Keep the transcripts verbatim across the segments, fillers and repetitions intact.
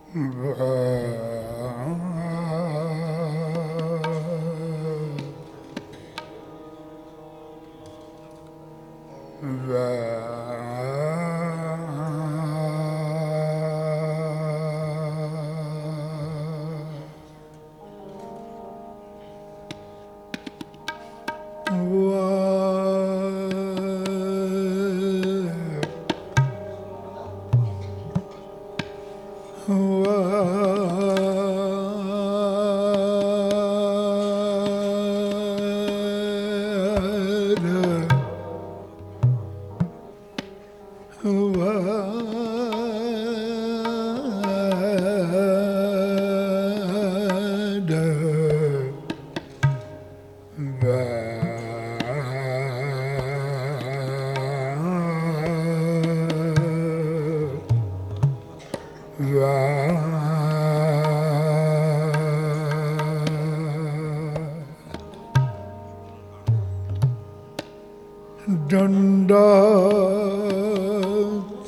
दंडात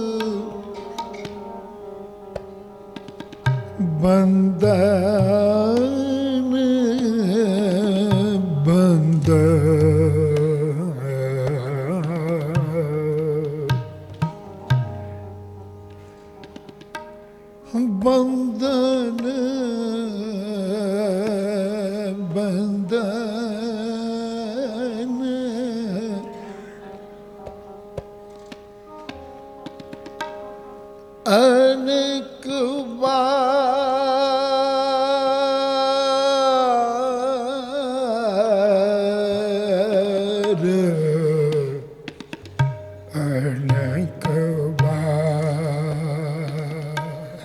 बंदन बंद बंदन बंदन अनेक बार अनेक बार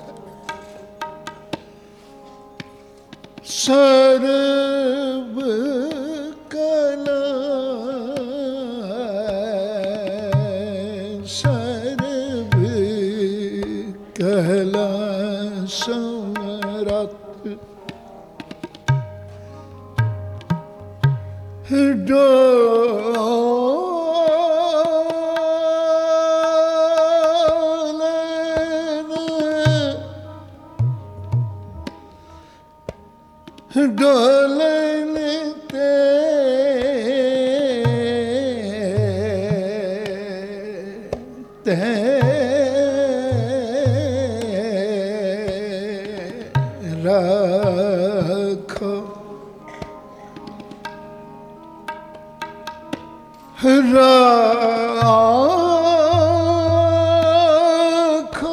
सर्व कला सर्व कला समरत डोलन डोलन ते ते रखो रखो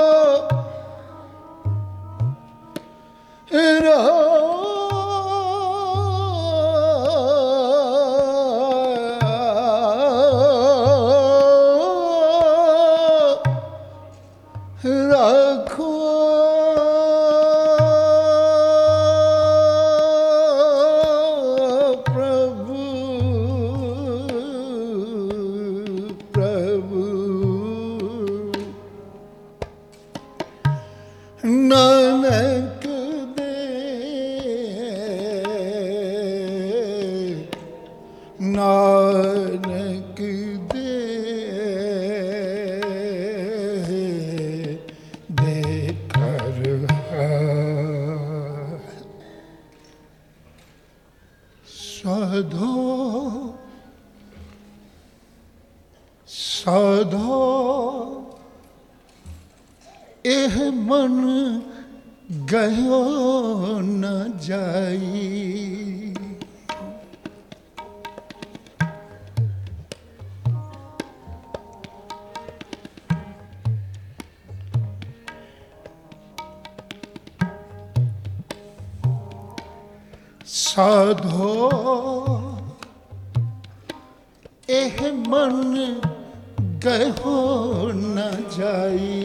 रखो प्रभु प्रभु नानक दे नानक दे साधो साधो एह मन गयो न जाई साधो एह मन गयो न जाई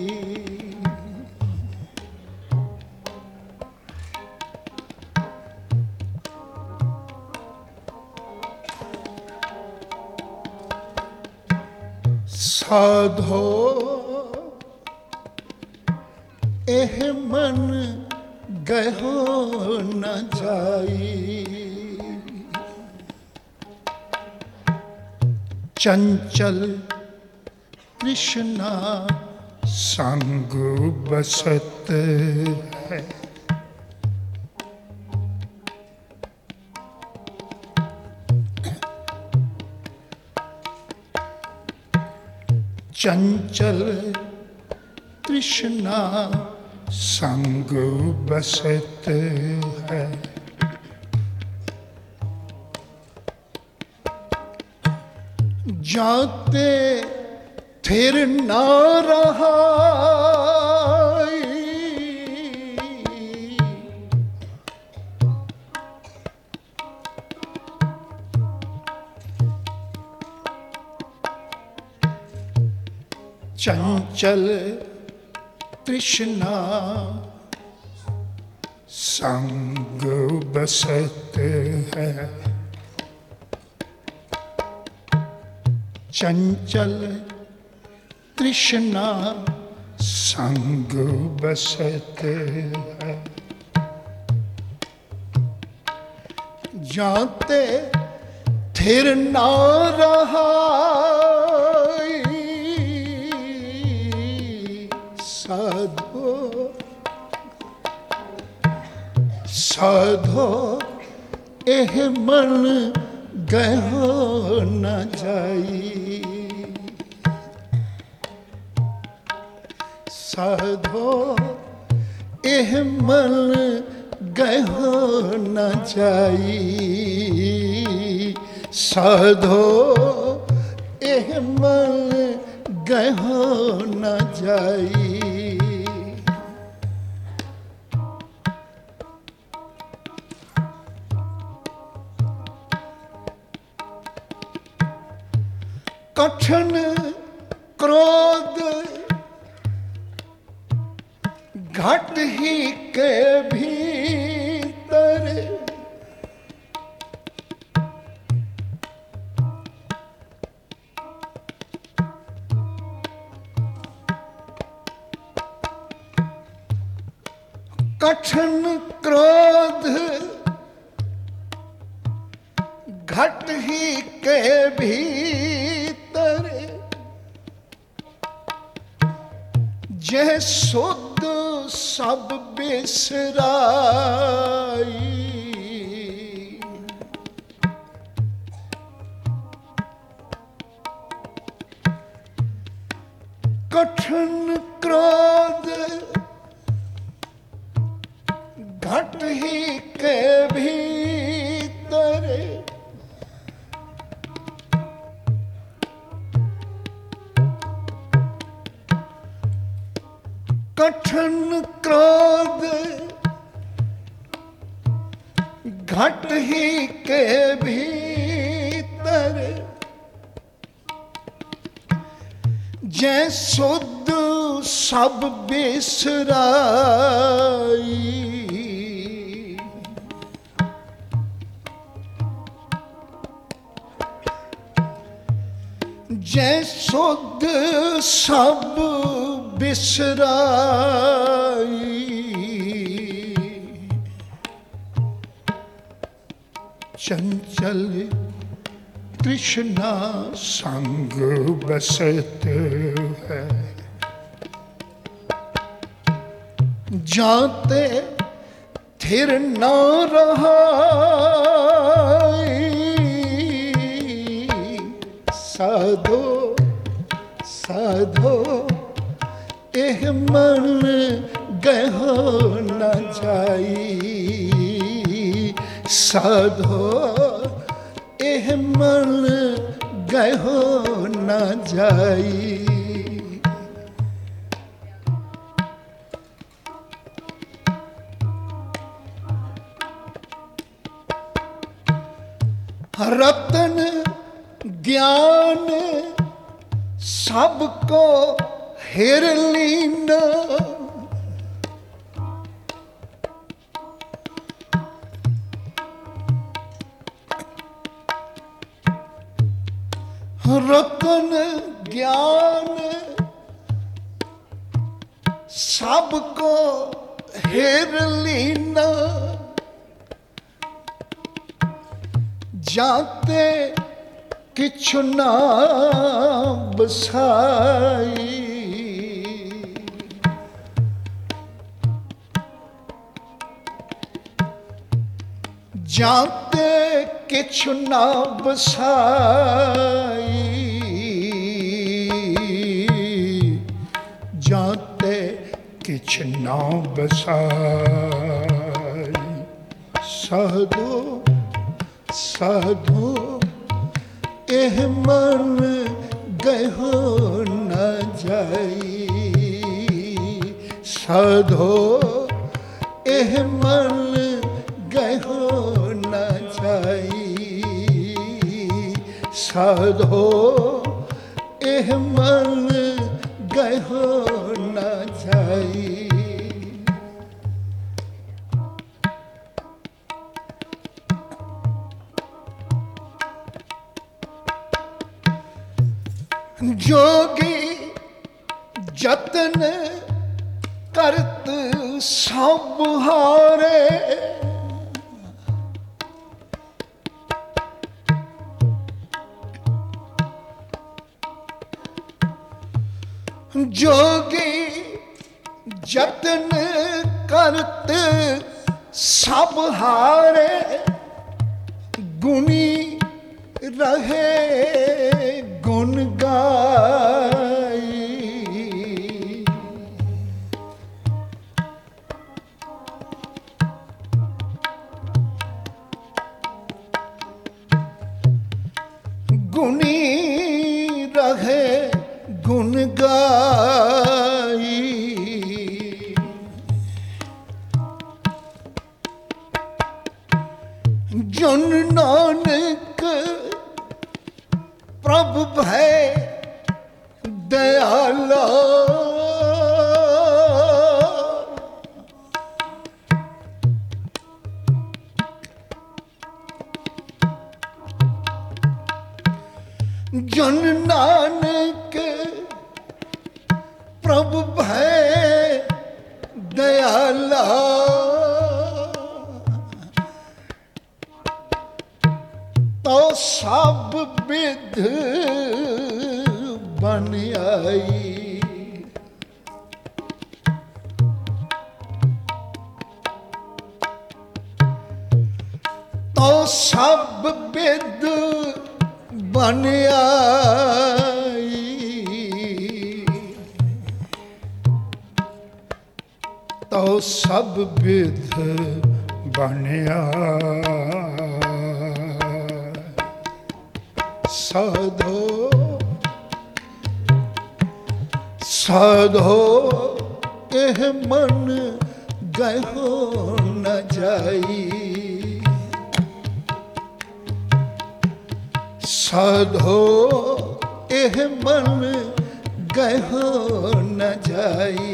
साधो एह मन गयो न जाई चंचल कृष्णा संग बसत है। चंचल तृष्णा संग बसत है। जाते फिर ना रहा चंचल तृष्णा संग बसत है। चंचल तृष्णा संग बसत है। जाते फिर ना रहा साधो साधो एह मन गयो न जाई। साधो एह मन गयो न जाई। साधो एह मन गयो न जाई। कठिन क्रोध घट ही के भीतर। कठिन क्रोध घट ही के भीतर। जह शुद्ध सब बिसराई। कठिन क्रोध घट ही के भीतर। कठिन क्रोध घट ही के भीतर। जै शुद्ध सब बिसराई। जै शुद्ध सब बिसराई। चंचल तृष्णा संग बसत है। जाते फिर ना रहा साधो साधो एह मन गयो न जाई। साधो एह मन गयो न जाई। रतन ज्ञान सबको हेर लीना। रतन ज्ञान सबको हेर लीना। जाते किछु ना बसाई। जाते किछु ना बसाई, जाते किछु ना बसाई। साधो साधो एह मन गहो न जाई, साधो एह मन गहो न जाई, साधो एह मन गहो न जाई। जोगी जतन करत सब हारे, जोगी जतन करत सब हारे, गुणी रहे गुण गाई। गुणी रहे गुण गाई, जन नानक प्रभु भय दयाला, जन नानक प्रभु भय दयाला, तो सब विध बन आई। तो सब विध बन आई, तो सब विध बन आई। साधो साधो एह मन गहो न जाई, साधो एह मन गहो न जाई।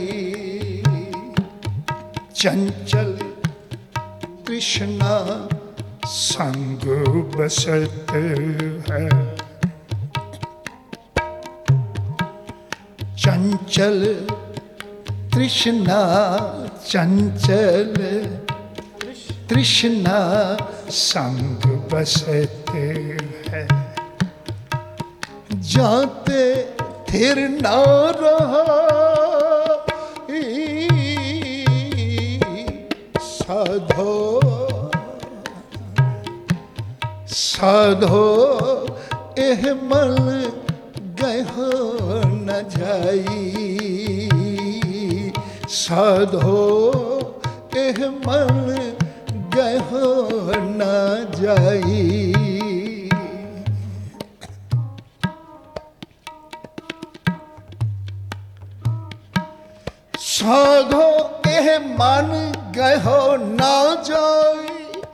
चंचल कृष्णा संग बसत है, चंचल तृष्णा चंचल तृष्णा संग बसते है। जाते थिर न रहा साधो साधो एह मन गहो न जाई, साधो एह मन गहो न जाई। साधो एह मन गहो न जाई,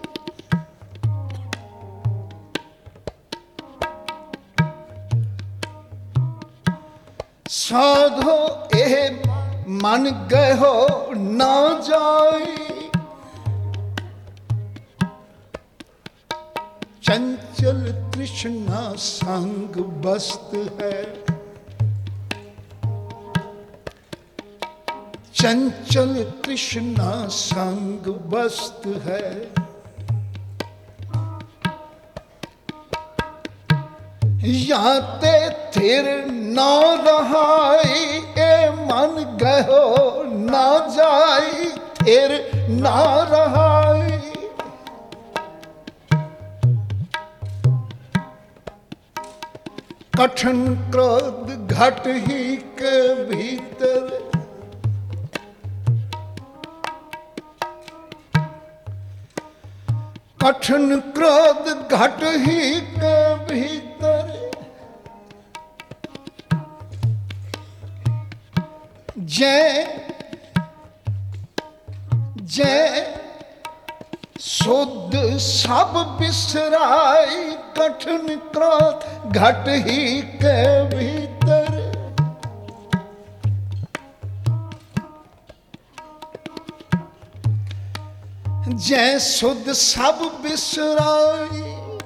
साधो एह मन गहो न जाई। चंचल तृष्णा संग बस्त है, चंचल तृष्णा संग बस्त है। याते थिर न रहाई ए मन गहो न जाई, थिर न रहाई कठिन क्रोध घट ही के भीतर, कठिन क्रोध घट ही के भीतर, जय जय शुद्ध सब बिसराई, कठिन क्रोध घट ही के भीतर। जय शुद्ध सब बिसराई,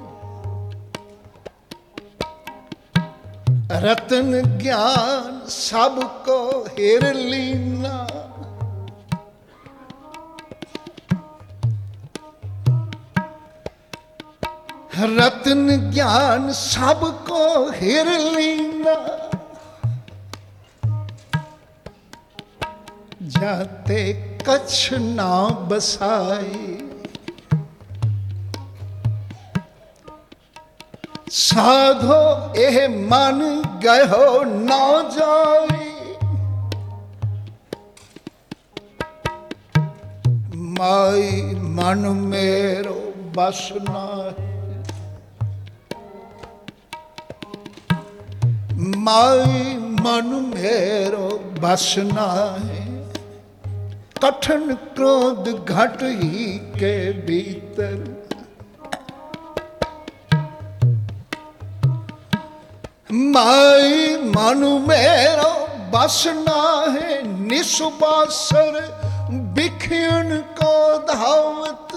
रतन ज्ञान सबको हेर लीना, रतन ज्ञान सबको हेर लीना, जाते कछ ना बसाई, साधो एह मन गयो ना जाई, माई मन मेरो बस ना है, माई मन मेरो बस ना है, कठिन क्रोध घट ही के भीतर। माई मन मेरो बस ना है, निसुबासर बिखियन को धावत,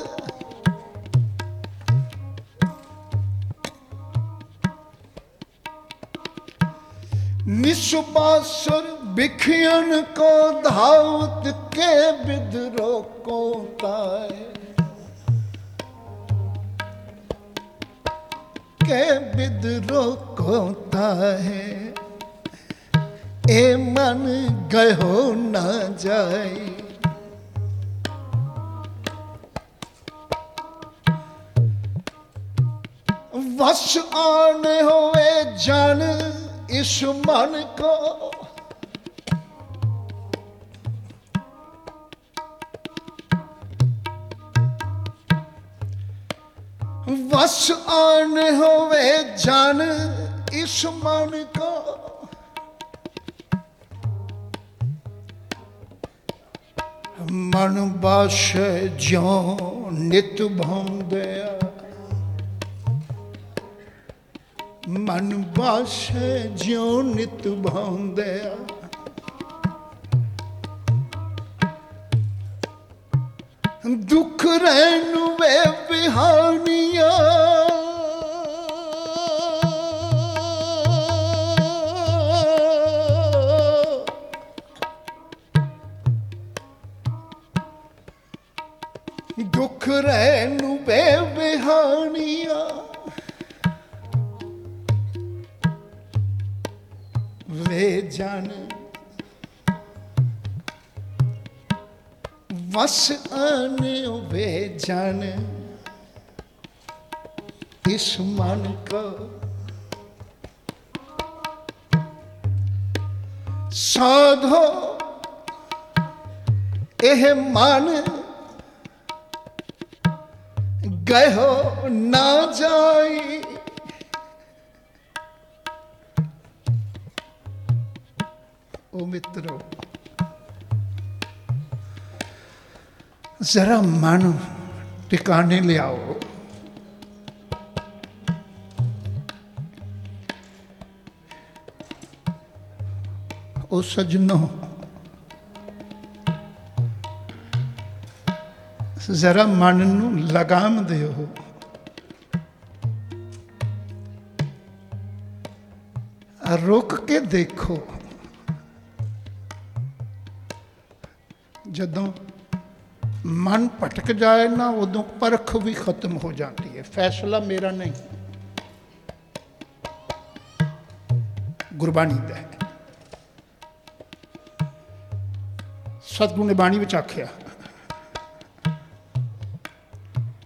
निसुबासुर बिखियन को धावत, के विद्रोह को ताए, के विद्रोह को ताए, ए मन गयो न जाए। वश आने हुए जन इस मन को, वश आने हुए जन इस मन को, मन बस ज्यों नित भौंदया, मन बस ज्यों नित भौंदया, दुख रहनु वे बिहानिया, दुख रहनु वे बिहानिया, वे जन वस आने वे जन इस मन को, साधो एह मन गयो ना जाई। ओ मित्रों, जरा मन टिकाने ले आओ। ओ सजनों, जरा मन नू लगाम दियो। रुक के देखो, जदों मन भटक जाए ना, उदों परख भी खत्म हो जाती है। फैसला मेरा नहीं, गुरबाणी दा है। सतगुरु ने बाणी विच आख्या,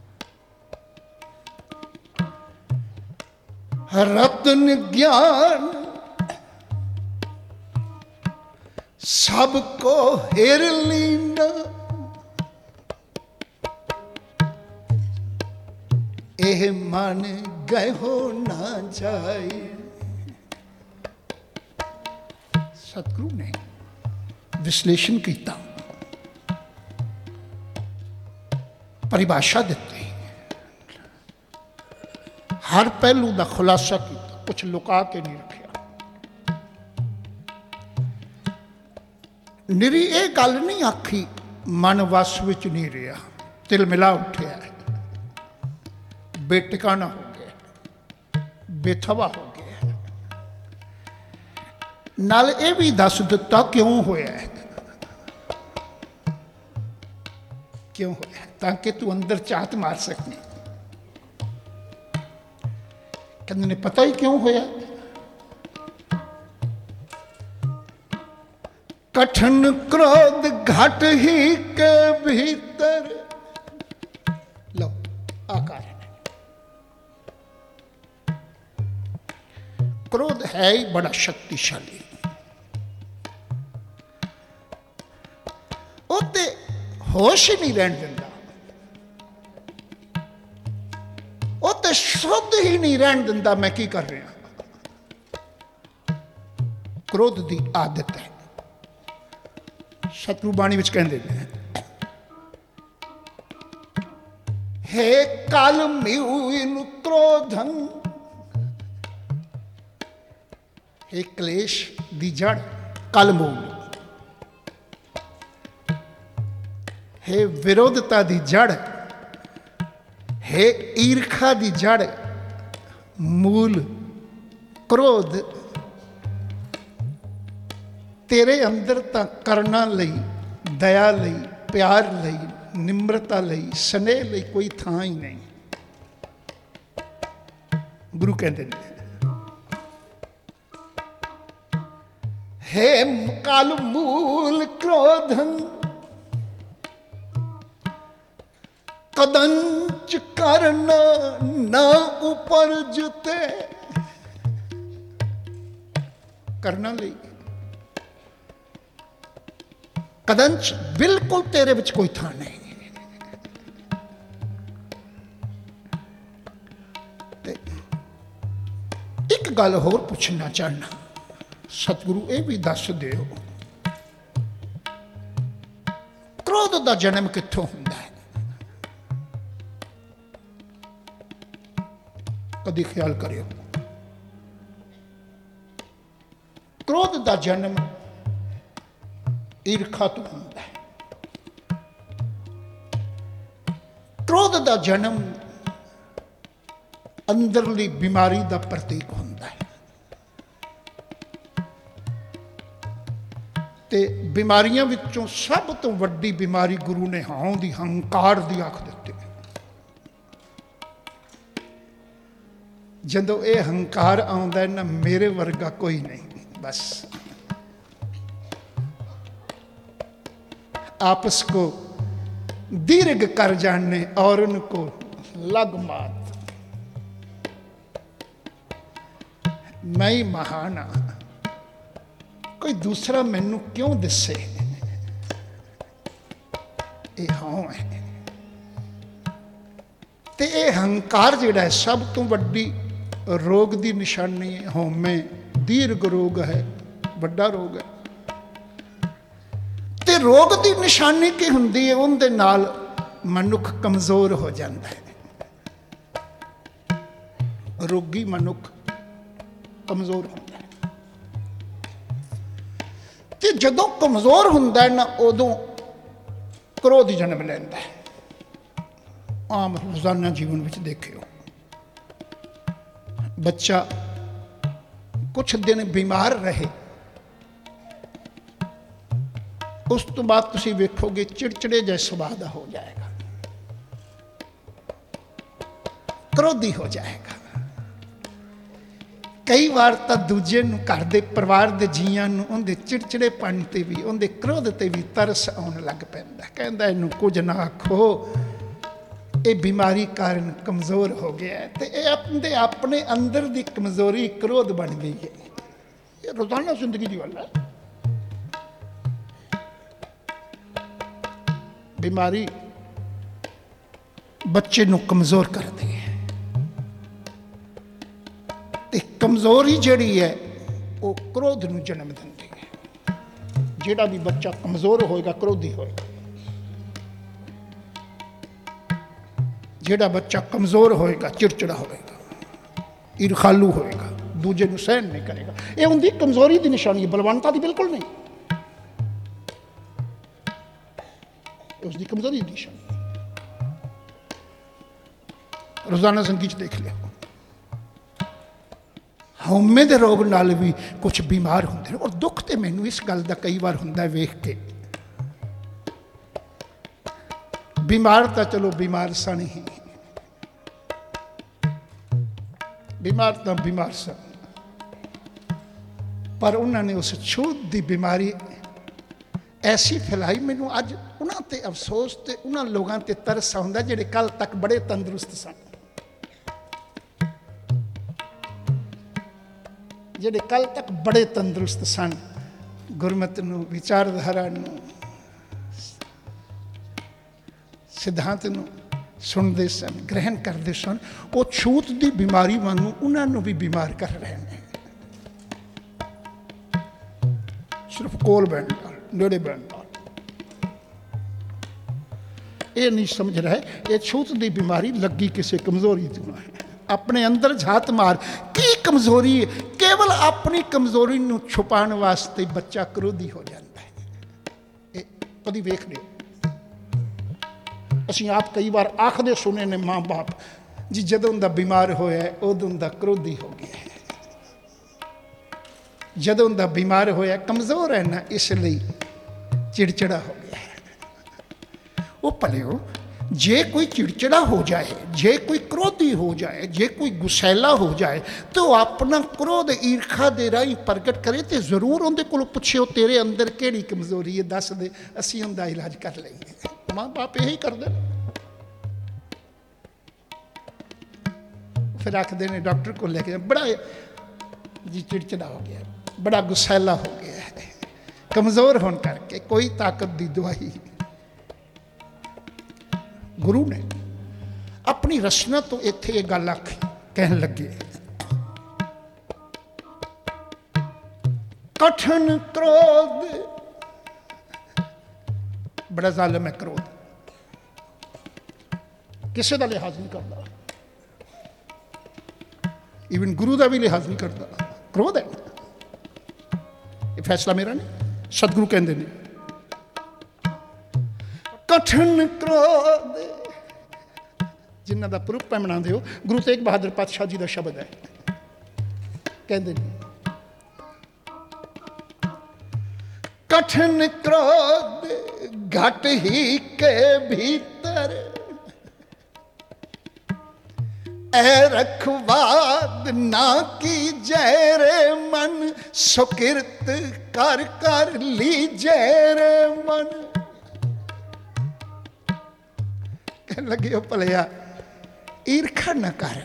रतन ज्ञान सबको हेर लीना, एह मन गए हो ना जाए। सतगुरु ने विश्लेषण किया, परिभाषा दी, हर पहलू का खुलासा किया, कुछ लुका के नहीं रखा। निरी ये गल नहीं आखी मन वस विच नहीं रहा, तिल मिला उठिया है, बेटिकाना हो गया, बेथवा हो गया। नाल ये भी दस दिता क्यों होया है, क्यों होया, ताकि तू अंदर चाहत मार सके। कहते ने पता ही क्यों होया, कठिन क्रोध घट ही के भीतर। लो आकार क्रोध है ही बड़ा शक्तिशाली, उते होश ही नहीं रहन दिंदा, उते शुद्ध ही नहीं रहन दिंदा मैं की कर रहा। क्रोध की आदत है। सतगुरु बाणी विच कहंदे ने, हे काल म्यून क्रोधन, हे क्लेश दी जड़ कल मूल, हे विरोधता दी जड़, हे ईर्खा दी जड़ मूल क्रोध। तेरे अंदर तां करना लई, दया लई, प्यार लई, निम्रता लई, स्नेह लई कोई थां ही नहीं। गुरु कहते हैं, हे काल मूल क्रोधन, कदंच करना न ऊपर जुते। करना लई कदंच बिल्कुल तेरे विच कोई था नहीं। एक गल होर पूछना चाहना, सतगुरु ये भी दस दिओ, क्रोध का जन्म कित्थों हुंदा है? कदी ख्याल करियो। क्रोध का जन्म ईर्खा तो होता है। क्रोध का जन्म अंदरली बीमारी का प्रतीक होता है। ते बीमारियां विचों सब तो वड्डी बीमारी गुरु ने हां दी हंकार दी आख दित्ती। जदों ये हंकार आउंदा है ना, मेरे वर्गा कोई नहीं, बस आपस को दीर्घ कर जाने और उनको लग मात। मैं ही महान हाँ, कोई दूसरा मैनू क्यों दिसे। ये हाँ है ते ये हंकार जिहड़ा है सब तो वड्डी रोग की निशानी है। होमे दीर्घ रोग है, वड्डा रोग है। ते रोग की निशानी की हुंदी है, उनके नाल मनुख कमजोर हो जाता है। रोगी मनुख कमजोर होता है। ते जदों कमजोर हुंदा है ना, उदों क्रोध जन्म लैंदा है। आम रोजाना जीवन में देखियो, बच्चा कुछ दिन बीमार रहे, उस तो बाद तुसी वेखोगे चिड़चिड़े जैसे सुभाव का हो जाएगा, क्रोधी हो जाएगा। कई बार तो दूजे घर के परिवार के जीआं नूं उहदे चिड़चिड़ेपन ते भी, उहदे क्रोध ते भी तरस आउण लग पैंदा। कहंदा इहनूं कुछ ना आखो, ये बीमारी कारण कमज़ोर हो गया है। तो ये अपने अपने अंदर की कमज़ोरी क्रोध बन गई है। ये रोजाना जिंदगी की गल है। बीमारी बच्चे नूं कमज़ोर करती है। ते कमज़ोरी जिहड़ी है वो क्रोध नूं जन्म दिंदी है। जिहड़ा भी बच्चा कमज़ोर होएगा क्रोधी होएगा। जिहड़ा बच्चा कमज़ोर होएगा चिड़चिड़ा होएगा, ईरखालू होएगा, दूजे नूं सहन नहीं करेगा। ये उनकी कमज़ोरी की निशानी है, बलवंता की बिल्कुल नहीं। उसकी कमज़ोरी की निशानी रोज़ाना जिंदगी च देख लिया। हौमे के रोग नाल भी कुछ बीमार होंगे और दुख तो मैनू इस गल का कई बार होंदा वेख के, बीमार तो चलो बीमार सन ही, बीमार तो बीमार सन, पर उन्होंने उस छूत की बीमारी ऐसी फैलाई। मैनू अज उन्होंने अफसोस तो उन्होंने लोगों ते तरस आउंदा जिहड़े कल तक बड़े तंदुरुस्त सन, जिहड़े कल तक बड़े तंदुरुस्त सन, गुरमत नूं, विचारधारा नूं, सिद्धांत नूं सुनते सन, ग्रहण करते सन, वो छूत की बीमारी वांगू उन्होंने भी बीमार कर रहे हैं। सिर्फ कोल बैठ नाल, नेड़े बैठ नाल, ये नहीं समझ रहे ये छूत की बीमारी लगी किसी कमजोरी तो है। अपने अंदर झात मार की कमजोरी है, केवल अपनी कमजोरी नूं छुपाने वास्ते बच्चा क्रोधी हो जाता है। ये कभी वेख लियो, असीं आप कई बार आखदे सुने ने माँ बाप जी जदों दा बीमार होया उदों दा क्रोधी हो गया है, जदों दा बीमार होया कमजोर है ना इसलिए चिड़चिड़ा हो गया है। वो भलिओ जे कोई चिड़चिड़ा हो जाए, जे कोई क्रोधी हो जाए, जे कोई गुसैला हो जाए तो अपना क्रोध ईर्खा दे राही प्रगट करे तो जरूर उनके को पुछो तेरे अंदर केड़ी कमजोरी है, दस दे, असी उनका इलाज कर लेंगे। माँ बाप यही करते फिर आखते ने डॉक्टर को लेके बड़ा जी चिड़चिड़ा हो गया, बड़ा गुसैला हो गया है, कमजोर होने करके कोई ताकत दी दवाई। गुरु ने अपनी रचना तो इत्थे ये गल आखी, कहन लगे कठिन क्रोध, बड़ा जालिम है क्रोध, किसी का लिहाज नहीं करता, इवन गुरु का भी लिहाज नहीं करता। क्रोध है, ये फैसला मेरा नहीं, सतगुरु कहते हैं कठिन क्रोध, जिन्हों का प्रूफ पै मनाते हो गुरु तेग बहादुर पातशाह जी का शब्द है, कहते हैं कठिन क्रोध घट ही के भीतर ऐ रखवाद ना की जयरे मन, सुकिरत कर कर ली जयरे मन। कहने लगे हो भलिया ईर्खा न कर,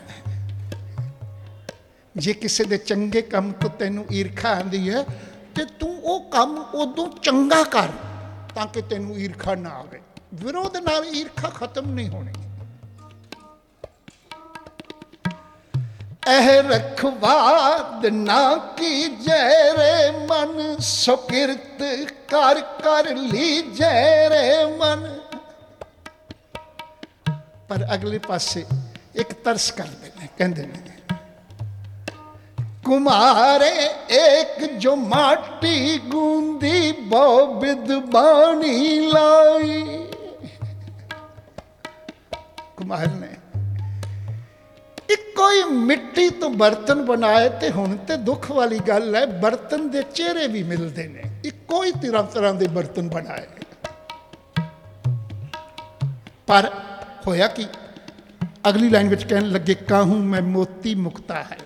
जे किसी दे चंगे काम तो तेनू ईर्खा आंदी है तो तू वो काम उदों चंगा कर ताकि तेनू ईर्खा ना आवे। विरोध नाल ईर्खा खत्म नहीं होनी। ऐ रखवाद ना की जयरे मन, सुकिरत कर कर ली जयरे मन। पर अगले पासे एक तरस करते हैं, कहते हैं कुमारे एक जो माटी गूंदी बहु विद्वानी लाई। कुमार ने एक कोई मिट्टी तो बर्तन बनाए तो हुण ते दुख वाली गल है, बर्तन दे चेहरे भी मिलते हैं। एक कोई तरह तरह के बर्तन बनाए, पर होया कि अगली लाइन में कहने लगे काहूं मैं मोती मुक्ता है।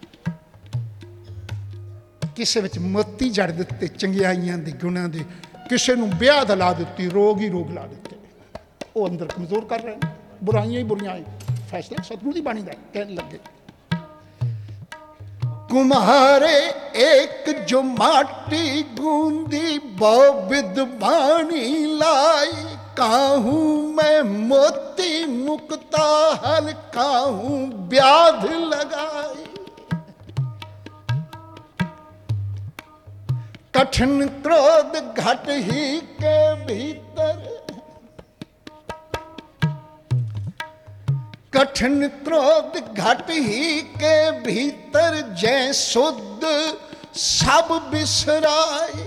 किसी में मोती जड़ दिते चंगियाइयां दे गुणां दे, किसी नूं ब्याह दा ला दित्ती, रोग ही रोग ला दिते, वो अंदर कमजोर कर रहे हैं, बुराइयां ही बुराइयां। फैसला सतगुरु की बाणी दा कहने लगे कुम्हारे एक जो माटी गूंदी बहु विद्वानी लाई। काहू मैं मोती मुक्ता हल काहू व्याध लगाई। कठिन क्रोध घट ही के भीतर कठिन क्रोध घट ही के भीतर जै शुद्ध सब बिसराए।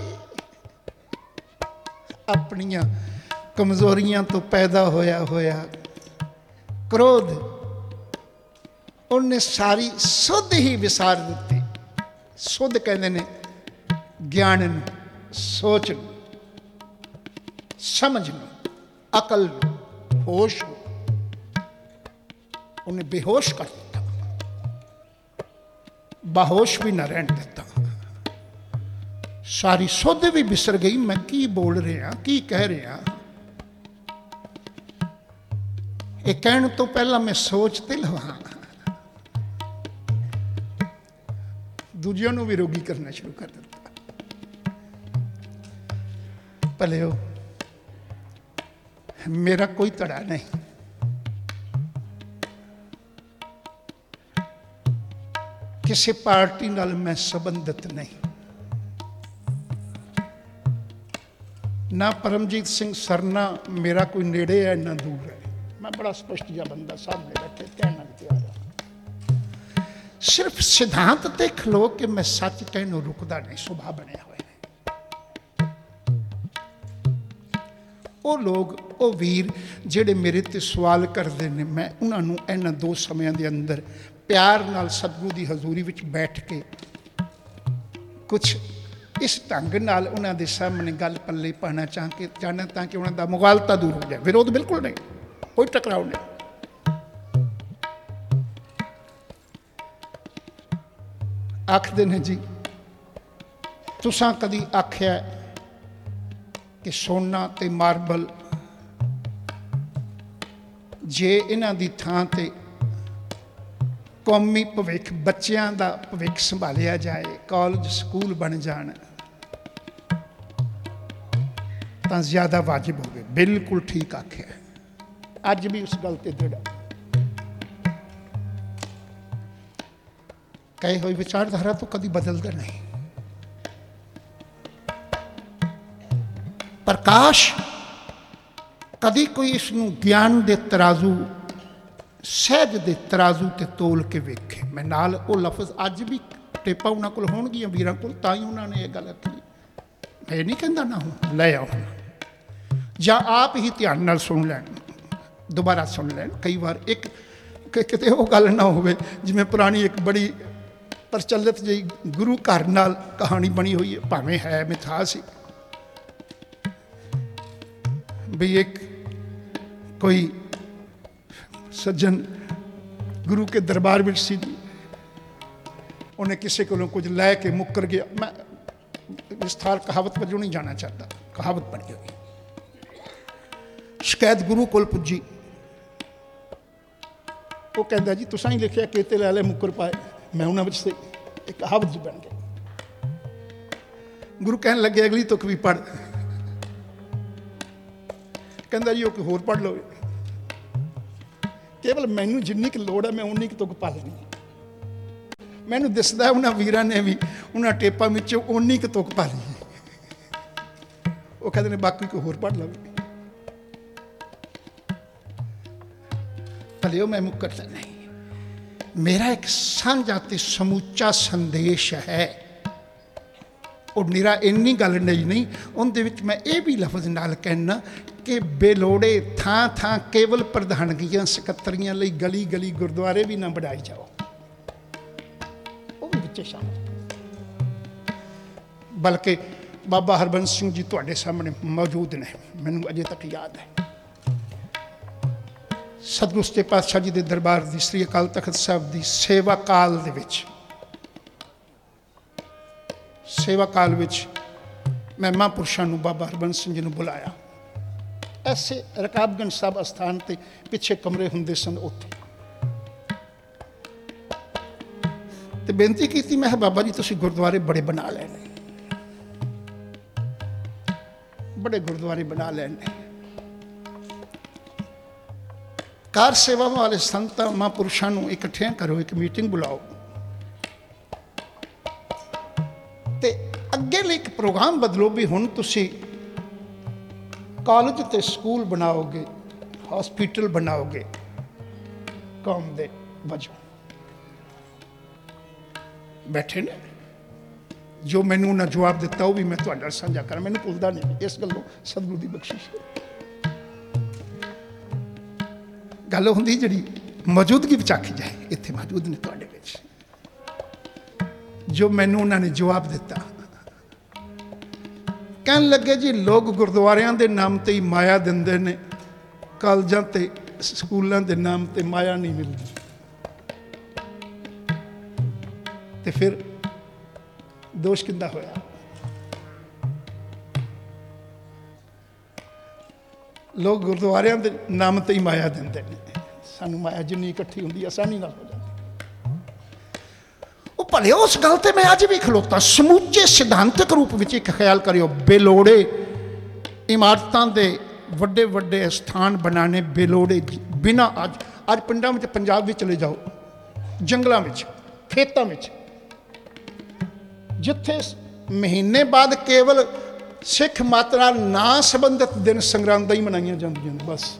अपनियां कमजोरियां तो पैदा होया होया क्रोध उन्हें सारी सुध ही विसार दी। सुध कहते ने ज्ञान नूं, सोच नूं, समझ नूं, अकल नूं, होश नूं उन्हें बेहोश कर दिता, बाहोश भी न रहन दिता। सारी सुध भी बिसर गई, मैं की बोल रहा की कह रहा। ये कहने तो पहला मैं सोचते लवा, दूजियां नूं भी रोगी करना शुरू कर दिता। भले हो मेरा कोई तड़ा नहीं, किसी पार्टी नाल मैं संबंधित नहीं, ना परमजीत सिंह सरना मेरा कोई नेड़े है ना दूर है। मैं बड़ा स्पष्ट जा बंदा सामने बैठे कहना भी तैयार हाँ। सिर्फ सिद्धांत ते खलो के मैं सच कहने रुकदा नहीं, सुभाव बनया हुआ है। वो लोग वो वीर जेड़े मेरे ते सवाल करते हैं, मैं उन्होंने इन्होंने दो समय के अंदर प्यार नाल सतगुरु की हजूरी विच बैठ के कुछ इस ढंग नाल उन्हों के सामने गल पल्ले पाना चाह के चाहना ताकि उन्होंने मुगालता दूर हो जाए। विरोध बिल्कुल नहीं, कोई टकराव नहीं। आखते हैं जी तुसां कदी आख्या कि सोना ते मार्बल जे इन्हां दी थां ते कौमी भविख बच्चों का भविख संभालिया जाए, कॉलेज स्कूल बन जान तो ज्यादा वाजिब हो गए। बिल्कुल ठीक आख्या, अज भी उस गल ते दृढ़। कहे हुए विचारधारा तो कभी बदलता नहीं। प्रकाश कभी कोई इसनों ज्ञान के तराजू सहज के तराजू ते तोल के वेखे। मैं नाल वो लफज अज भी टेपा उन्होंने को होणगियां वीरां कोल, तां ही उन्होंने ये गल आखी। मैं नहीं कहता ना हूँ लै आओ या आप ही ध्यान नाल सुन लैन, दोबारा सुन लैन। कई बार एक किते वो गल ना होवे जिवें पुरानी एक बड़ी प्रचलित जी गुरु घर नाल कहानी बनी हुई है, भावें है मिथास ही भी एक कोई सज्जन गुरु के दरबार में सी, उन्हें किसी को कुछ लै के मुकर गया। मैं विस्तार कहावत वजों नहीं जाना चाहता, कहावत बनी हुई। शिकायत गुरु कोल पुजी, वो कहता जी तुसां ही लिखिया केते लै ले मुकर पाए, मैं उन्होंने से एक कहावत जी बन गई। गुरु कहने लगे अगली तुक भी पढ़, कहता जी वो कोई होर पढ़ लो, केवल मैनू जिन्नी की लोड़ है मैं उन्नी की तुक पा लेनी। मैनू दिसदा उन्होंने वीरां ने भी उन्होंने टेपा में उन्नी की तुक पा ली। वो कहते हैं बाकी कोई होर पढ़ लो। भले मैं मुकरता नहीं, मेरा एक साझा ते समूचा संदेश है। और निरा इन्नी गल नहीं नहीं उनदे विच मैं ये भी लफज नाल कहना कि बेलोड़े थां थां केवल प्रधानगियां सकत्तरियां लई गली गली गुरुद्वारे भी ना बढ़ाई जाओ, वो भी विच शामिल। बल्कि बाबा हरबंस सिंह जी तुहाडे सामने मौजूद ने, मैनूं अजे तक याद है सतगुरु सच्चे पातशाह जी के दरबार की श्री अकाल तख्त साहब की सेवा काल दे विच सेवा काल विच मैं महापुरुषों को बाबा हरबंस सिंह जी ने बुलाया। ऐसे रकाबगंज साहब अस्थान ते पिछे कमरे हुंदे सन, उत्थे ते बेनती की मैं बाबा जी तुसीं गुरुद्वारे बड़े बना लेने, बड़े गुरुद्वारे बना लेने। ਕਾਰ ਸੇਵਾਵਾਂ ਵਾਲੇ ਸੰਤਾਂ ਮਹਾਂਪੁਰਸ਼ਾਂ ਨੂੰ ਇਕੱਠਿਆਂ ਕਰੋ, ਇੱਕ ਮੀਟਿੰਗ ਬੁਲਾਓ ਤੇ ਅੱਗੇ ਲਈ ਇੱਕ ਪ੍ਰੋਗਰਾਮ ਬਦਲੋ ਵੀ ਹੁਣ ਤੁਸੀਂ ਕਾਲਜ ਤੇ ਸਕੂਲ ਬਣਾਓਗੇ, ਹਸਪੀਟਲ ਬਣਾਓਗੇ ਕੌਮ ਦੇ ਵਜੋਂ। ਬੈਠੇ ਨੇ, ਜੋ ਮੈਨੂੰ ਉਹਨਾਂ ਜਵਾਬ ਦਿੱਤਾ ਉਹ ਵੀ ਮੈਂ ਤੁਹਾਡੇ ਨਾਲ ਸਾਂਝਾ ਕਰਾਂ, ਮੈਨੂੰ ਭੁੱਲਦਾ ਨਹੀਂ ਇਸ ਗੱਲੋਂ, ਸਤਿਗੁਰੂ ਦੀ ਬਖਸ਼ਿਸ਼। ਗੱਲ ਹੁੰਦੀ ਜਿਹੜੀ ਮੌਜੂਦਗੀ ਵਿੱਚ ਆਖੀ ਜਾਏ, ਇੱਥੇ ਮੌਜੂਦ ਨੇ ਤੁਹਾਡੇ ਵਿੱਚ, ਜੋ ਮੈਨੂੰ ਉਹਨਾਂ ਨੇ ਜਵਾਬ ਦਿੱਤਾ। ਕਹਿਣ ਲੱਗੇ ਜੀ ਲੋਕ ਗੁਰਦੁਆਰਿਆਂ ਦੇ ਨਾਮ ਤੇ ਹੀ ਮਾਇਆ ਦਿੰਦੇ ਨੇ, ਕਾਲਜਾਂ ਤੇ ਸਕੂਲਾਂ ਦੇ ਨਾਮ ਤੇ ਮਾਇਆ ਨਹੀਂ ਮਿਲਦੀ। ਤੇ ਫਿਰ ਦੋਸ਼ ਕਿੰਦਾ ਹੋਇਆ? ਲੋਕ ਗੁਰਦੁਆਰਿਆਂ ਦੇ ਨਾਮ ਤੇ ਹੀ ਮਾਇਆ ਦਿੰਦੇ ਨੇ, ਸਾਨੂੰ ਮਾਇਆ ਜਿੰਨੀ ਇਕੱਠੀ ਹੁੰਦੀ ਆਸਾਨੀ ਨਾਲ ਹੋ ਜਾਂਦੀ। ਉਹ ਭਲੇ ਉਸ ਗੱਲ ਤੇ ਮੈਂ ਅੱਜ ਵੀ ਖਲੋਤਾ। ਸਮੁੱਚੇ ਸਿਧਾਂਤਕ ਰੂਪ ਵਿੱਚ ਇੱਕ ਖਿਆਲ ਕਰਿਓ, ਬੇਲੋੜੇ ਇਮਾਰਤਾਂ ਦੇ ਵੱਡੇ ਵੱਡੇ ਸਥਾਨ ਬਣਾਉਣੇ ਬੇਲੋੜੇ, ਬਿਨਾਂ ਅੱਜ ਅੱਜ ਪਿੰਡਾਂ ਵਿੱਚ, ਪੰਜਾਬ ਵਿੱਚ ਚਲੇ ਜਾਓ, ਜੰਗਲਾਂ ਵਿੱਚ, ਖੇਤਾਂ ਵਿੱਚ, ਜਿੱਥੇ ਮਹੀਨੇ ਬਾਅਦ ਕੇਵਲ ਸਿੱਖ ਮਾਤਰਾ ਨਾ ਸੰਬੰਧਿਤ ਦਿਨ ਸੰਗਰਾਂਦਾਂ ਹੀ ਮਨਾਈਆਂ ਜਾਂਦੀਆਂ ਨੇ ਬਸ,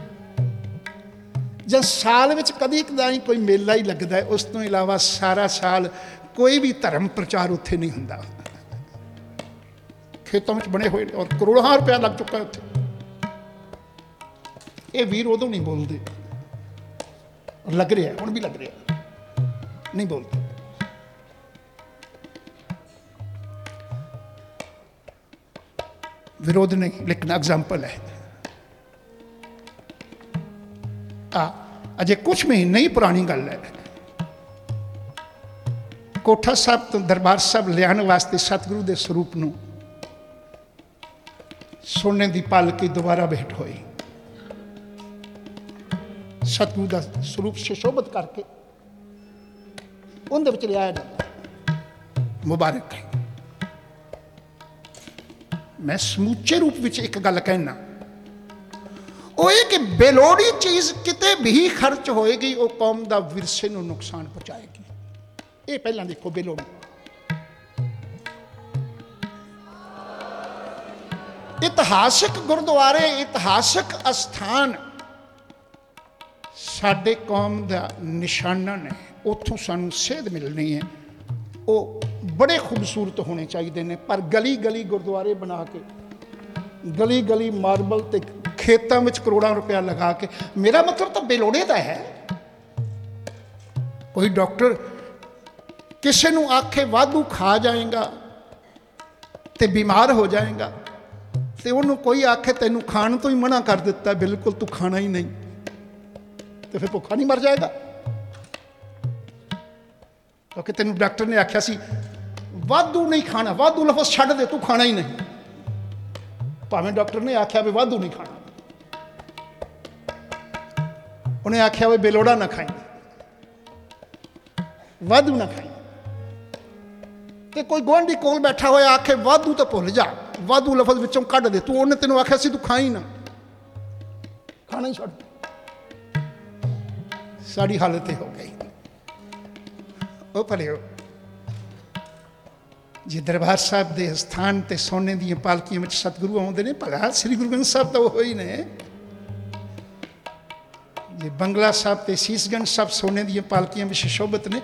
ਜਾਂ ਸਾਲ ਵਿੱਚ ਕਦੀ ਕਦਾਈ ਕੋਈ ਮੇਲਾ ਹੀ ਲੱਗਦਾ ਹੈ, ਉਸ ਤੋਂ ਇਲਾਵਾ ਸਾਰਾ ਸਾਲ ਕੋਈ ਵੀ ਧਰਮ ਪ੍ਰਚਾਰ ਉੱਥੇ ਨਹੀਂ ਹੁੰਦਾ। ਖੇਤਾਂ ਵਿੱਚ ਬਣੇ ਹੋਏ ਔਰ ਕਰੋੜਾਂ ਰੁਪਇਆ ਲੱਗ ਚੁੱਕਾ ਉੱਥੇ। ਇਹ ਵੀਰ ਉਦੋਂ ਨਹੀਂ ਬੋਲਦੇ, ਲੱਗ ਰਿਹਾ ਹੁਣ ਵੀ ਲੱਗ ਰਿਹਾ, ਨਹੀਂ ਬੋਲਦੇ। विरोध नहीं, लेकिन एग्जाम्पल है। आ अजे कुछ महीने ही पुरानी गल है, कोठा साहब तो दरबार साहब लियाने वास्ते सतगुरु के स्वरूप नूं सोने की पालकी दोबारा भेंट हुई। सतगुरु का स्वरूप सुशोभित करके उनके लिया जाता, मुबारक है। मैं समूचे रूप में एक गल कहना, वो ये कि बेलोड़ी चीज़ किते भी खर्च होएगी वो कौम का विरसे को नुकसान पहुँचाएगी। ये पहला देखो, बेलोड़ी इतिहासिक गुरुद्वारे, इतिहासिक अस्थान साडे कौम का निशाना ने, उतों सानू सेध मिलनी है, वो बड़े खूबसूरत होने चाहिए ने। पर गली गली गुरुद्वारे बना के, गली गली मार्बल ते खेतों में करोड़ों रुपया लगा के, मेरा मतलब तो बेलोड़े का है। कोई डॉक्टर किसी को आखे वाधू खा जाएगा तो बीमार हो जाएगा, तो उन्होंने कोई आखे तेनू खाण तो ही मना कर दिता, बिल्कुल तू खाना ही नहीं, तो फिर भुखा नहीं मर जाएगा? क्योंकि तेन डॉक्टर ने आख्या सी वाधू नहीं खाना, वाधू लफज छड्ड दे, तू खाना ही नहीं। भावें डॉक्टर ने आख्या भी वाधू नहीं खाना, उन्हें आख्या भी बेलोड़ा ना खाई, वाधू ना खाई। तो कोई गुआढ़ी कोल बैठा हुआ आखे वाधू तो भुल जा, वाधू लफज विचों कढ़ दे, तू उन्हें तेन आख्या सी तू खाई ना, खाना ही छड्ड। साड़ी हालत हो गई। वो भले जी दरबार साहब के स्थान ते सोने दी पालकियां में सतगुरु आउंदे ने, भला श्री गुरु ग्रंथ साहब तो वो ही ने। जी बंगला साहब ते शीशगंज साहब सोने दी पालकियां में सुशोभित ने,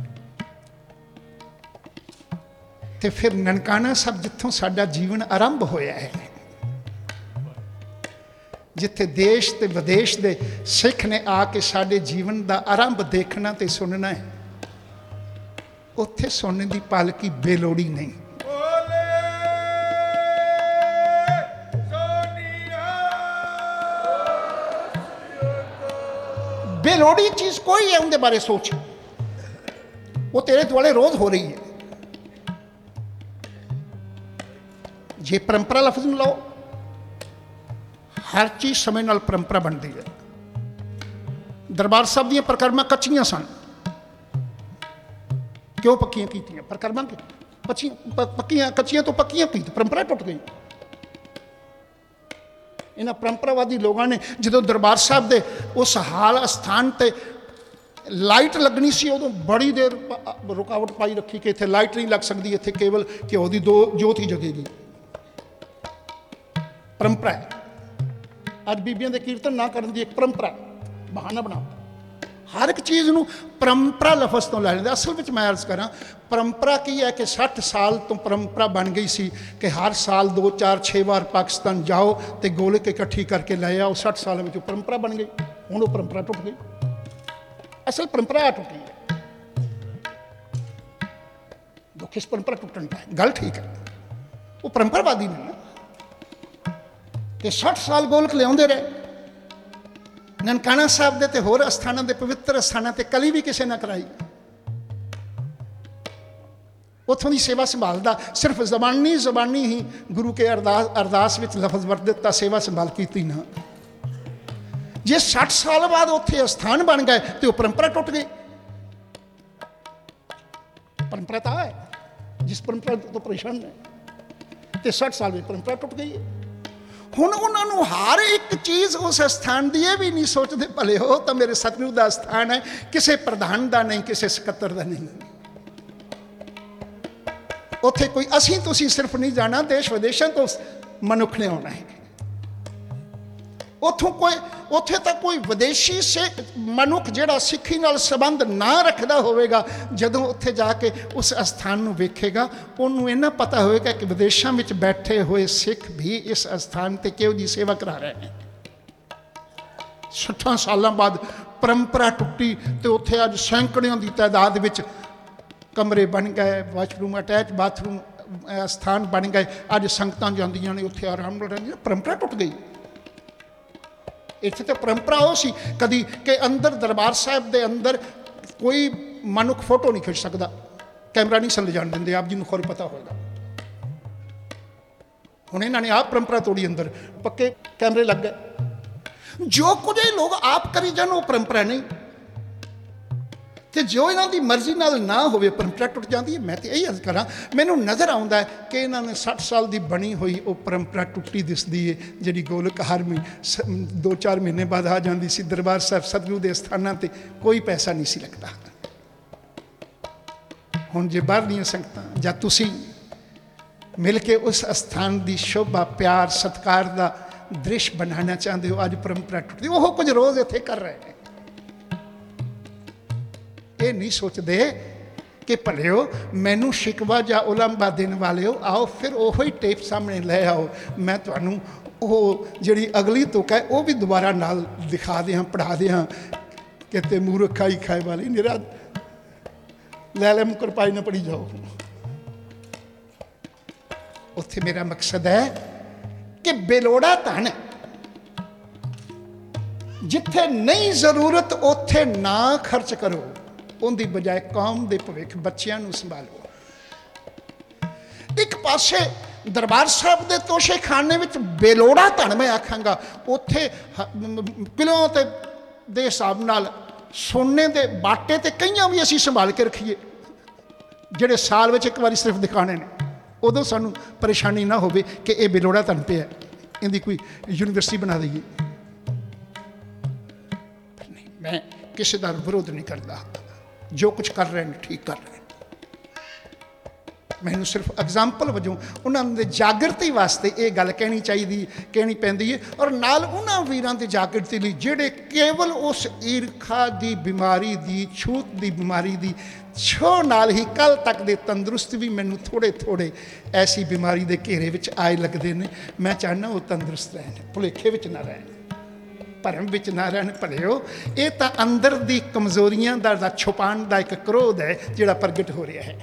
ते फिर ननकाना साहब जिथों साडा जीवन आरंभ होया है, जिथे देश ते विदेश दे सिख ने आके साडे जीवन का आरंभ देखना ते सुनना है, उत्थे सोने की पालकी बेलोड़ी नहीं। बेलोड़ी चीज कोई है, उनके बारे सोच, वो तेरे दुआले रोज हो रही है। जे परंपरा लफ्ज में लो, हर चीज समय नाल परंपरा बनती है। दरबार साहब दी परिक्रमा कच्चियां सन, क्यों पक्कियां कीतियां? परिक्रमा पक्कियां कच्चियां तो पक्कियां की, परंपरा टुट गई। इन्हां परंपरावादी लोगों ने जो दरबार साहब के उस हाल अस्थान ते लाइट लगनी सी उदों बड़ी देर रुकावट पाई रखी कि इत्थे लाइट नहीं लग सकती, इत्थे केवल घ्यो की दो जोत ही जगेगी। परंपरा है अज बीबियां दे कीर्तन ना करने की एक परंपरा है, बहाना बनाओ। हर एक चीज़ नूं परंपरा लफज तो लै लेंदे। असल में मैं अर्ज करा परंपरा की है कि सठ साल तो परंपरा बन गई सी कि हर साल दो चार छे बार पाकिस्तान जाओ तो गोलक इकट्ठी करके लै आओ। सठ साल में परंपरा बन गई, हुण वो परंपरा टुट गई। असल परंपरा टुटी है, दुख इस परंपरा टुटन का है। गल ठीक है, वो परंपरावादी ने ना कि सठ साल गोलक लियाउंदे रहे। ननकाना साहब दे ते होर अस्थानां दे पवित्र अस्थानां ते कली भी किसी ने कराई। उत्थों की सेवा संभालदा सिर्फ जबानी जबानी ही गुरु के अरदास अरदास विच लफज वरत दिता, सेवा संभाल की ना। जे सठ साल बाद उत्थे अस्थान बन गए तो वह परंपरा टुट गई। परंपरा तो है जिस परंपरा तो परेशान है, तो सठ साल में परंपरा टुट गई है। हुण उन्होंने हर एक चीज़ उस स्थान की ये भी नहीं सोचते भले हो तो मेरे सतगुरु का स्थान है, किसी प्रधान का नहीं, किसी सकत्तर का नहीं। उत्थे कोई असी तुसी सिर्फ नहीं जाना, देश विदेशों तो मनुख ने आना है। उतों कोई उत्थे तक कोई विदेशी से मनुख जिहड़ा सिੱਖੀ नाल संबंध ना रखता होगा, जदों उत्थे जाके उस स्थान नूं वेखेगा उन्होंने इन्ना पता होगा कि विदेशों में बैठे हुए सिख भी इस स्थान पर किहो जी सेवा करा रहे हैं। सठां सालों बाद परंपरा टुटी तो उत्थे अज सैकड़ों की तादाद में कमरे बन गए, वाशरूम अटैच बाथरूम स्थान बन गए। अज संगतां जांदियां ने उत्थे आराम नाल रहिंदियां। परंपरा टुट गई। इत्थे तो परंपरा हो सी कदी कि अंदर दरबार साहब के अंदर कोई मनुख फोटो नहीं खिंच सकता, कैमरा नहीं सन ले जान देंगे। आप जी को खुद पता होगा। हुण इन्होंने आप परंपरा तोड़ी, अंदर पक्के कैमरे लग गए। जो कुछ ये लोग आप करी जान वो परंपरा नहीं, तो जो इन्हों की मर्जी नाल ना होवे परंपरा टुट जाती है। मैं तो यही अर्ज करा, मैनू नज़र आता है कि इन्होंने सठ साल की बनी हुई वो परंपरा टुटी दिसती है, जी गोलक हर महीने दो चार महीने बाद आ जाती सी। दरबार साहब सतगुरु के स्थानों पर कोई पैसा नहीं सी लगता। हुण जे बाहरलियां संगतां जां तुसीं मिल के उस स्थान की शोभा प्यार सत्कार का दृश्य बनाना चाहते हो, अज परंपरा टुटती। वो कुछ रोज़ इत्थे कर रहे हैं। ये नहीं सोचते कि भले मैनू शिकवा या उलंबा देने वाले हो, आओ फिर वही टेप सामने ले आओ, मैं तुहानू वो जिहड़ी अगली तुक है वो भी दोबारा नाल दिखा दें पढ़ा दें कि मूर्ख खाई खाए वाली निरा लै लै मुकर पाई ना पड़ी जाओ। उत्थे मेरा मकसद है कि बेलोड़ा धन जिथे नहीं जरूरत उत्थे ना खर्च करो, उनकी बजाय कौम के भविख बच्चों को संभालो। एक पासे दरबार साहब के तोशे खाने में बेलोड़ा धन मैं आखांगा, उत्थे किलों के हिसाब नाल सोने के बाटे तो कई भी असी संभाल के रखीए, जेडे साल में एक बार सिर्फ दिखाने ने, उदों सानू परेशानी ना होवे कि यह बेलोड़ा धन पे है, इनकी कोई यूनिवर्सिटी बना दईए। नहीं, मैं किसी का विरोध नहीं करता, जो कुछ कर रहे हैं ठीक कर रहे हैं। मैनू सिर्फ एग्जाम्पल वजों उन्होंने जागृति वास्ते ये गल कहनी चाहिए कहनी पैंदी है, और नाल उन्होंने वीरां दी जागृति लई जिहड़े केवल उस ईरखा की बीमारी की छूत की बीमारी की छो नाल ही कल तक दे तंदुरुस्त भी मैनू थोड़े थोड़े ऐसी बीमारी के घेरे विच आए लगते हैं। मैं चाहना वो तंदुरुस्त रहन, भुलेखे विच ना रहन, भरम विच ना रहन। भले हो ये तो अंदर दी कमजोरियां दा छुपाण दा एक क्रोध है जिहड़ा प्रगट हो रहा है।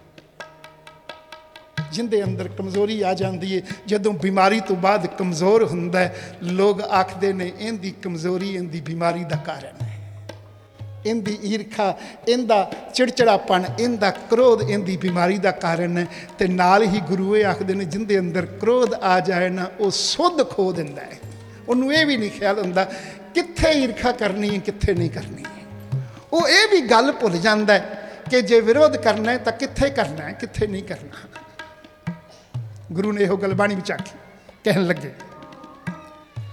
जिंदे अंदर कमजोरी आ जाती है, जदों बीमारी तो बाद कमज़ोर हुंदा है, लोग आखते ने इनकी कमजोरी इनकी बीमारी का कारण है, इनकी ईरखा इनका चिड़चिड़ापन इनका क्रोध इनकी बीमारी का कारण है। तो नाल ही गुरु ये आखते ने जिंदे अंदर क्रोध आ जाए ना वो सुध खो दिंदा है। उन्होंने ये भी नहीं ख्याल होंदा कित्थे ईरखा करनी है कित्थे नहीं करनी है। वो ये भी गल भुल जाता है कि जे विरोध करना है तो कित्थे करना है कित्थे नहीं करना। गुरु ने यह गल बाणी विच आखी, कहन लगे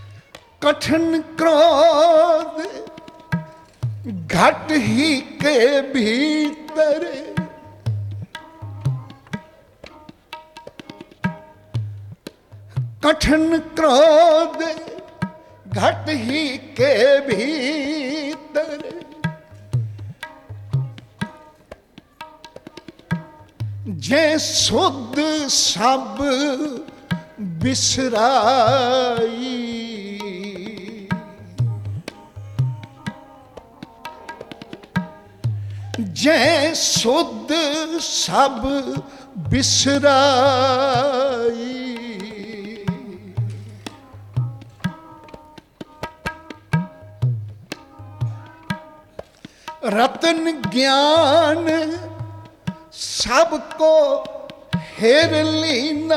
कठिन क्रोध घट ही के भीतर, कठिन क्रोध घट ही के भीतर, जे सुध सब बिसराई, जे सुध सब बिसराई, रतन ज्ञान सबको हेर लीना।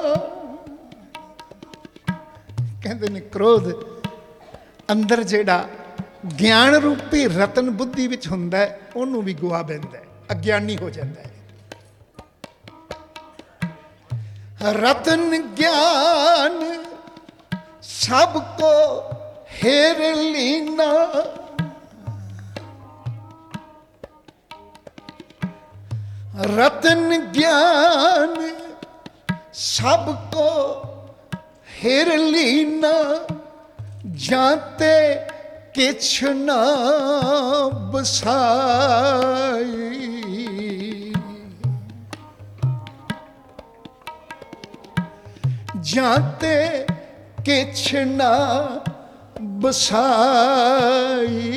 कहते ने क्रोध अंदर जेड़ा ज्ञान रूपी रतन बुद्धि विच हुंदा है उन्होंने भी गुआ बैठता है, अज्ञानी हो जाता है। रतन ज्ञान सबको हेर लीना, रतन ज्ञान सबको हेर लीना, जाते किछ ना बसाई, जाते किछ ना बसाई,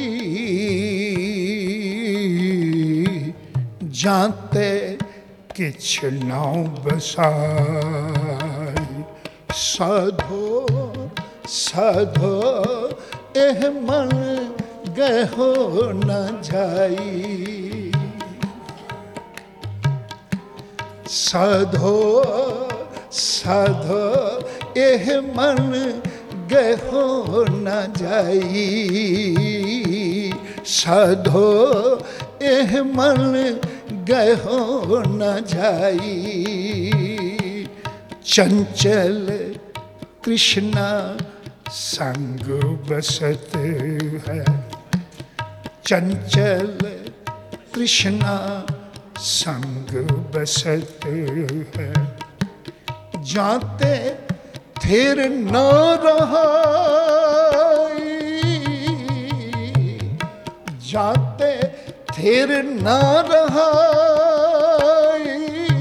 जाते किछ ना बसाई। साधो साधो एह मन गहो न जाई, साधो साधो एह मन गहो न जाई, साधो एह मन गहो न जाई। चंचल कृष्णा संग बसत है, चंचल कृष्णा संग बसत है, जाते थिर न रहाई, जाते थिर न रहाई।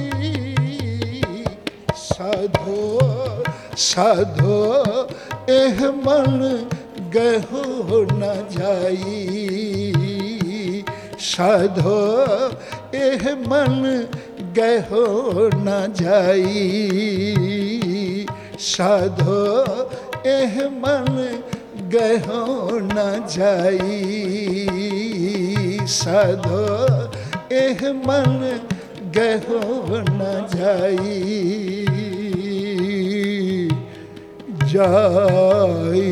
साधो साधो एह मन गहो न जाई, साधो एह मन गहो न जाई, साधो एह मन गहो न जाई, साधो एह मन गहो न जाई, जाई।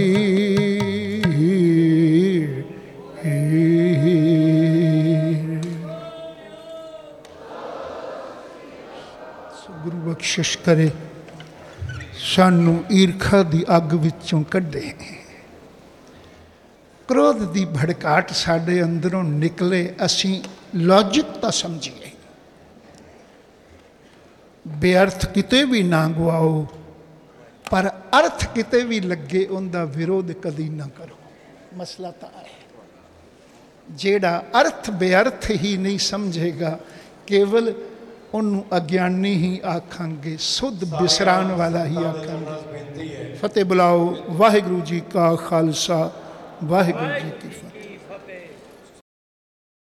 गुरु बख्शिश करे सानू ईर्खा दी अग विचों कढे, क्रोध दी भड़काट साडे अंदरों निकले, असी लॉजिक तो समझिए, बेअर्थ किते भी ना गवाओ, पर अर्थ किते भी लगे उनका विरोध कदी ना करो। मसला तो है जेड़ा अर्थ बेअर्थ ही नहीं समझेगा, केवल उन्होंने अज्ञानी ही आखांगे, सुध बिसरान वाला ही आखांगे। फतेह बुलाओ। वाहिगुरु जी का खालसा, वाहिगुरु जी की फतेह।